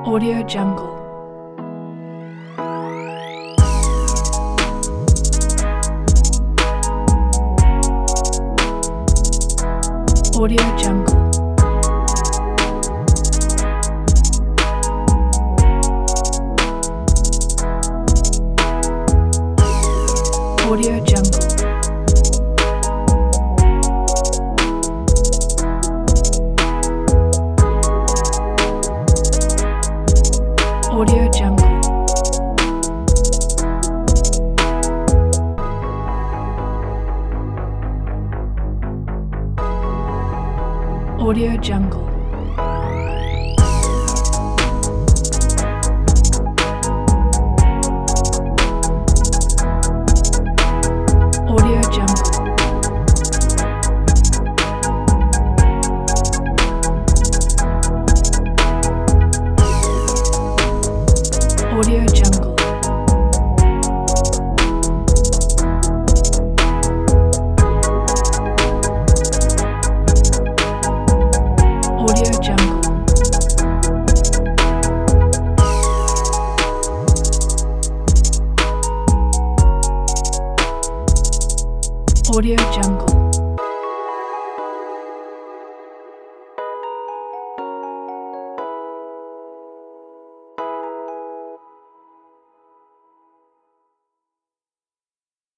Audio Jungle. Audio Jungle. Audio Jungle. Audio Jungle. Audio Jungle. Audio Jungle. Audio Jungle. Audio Jungle. Audio Jungle.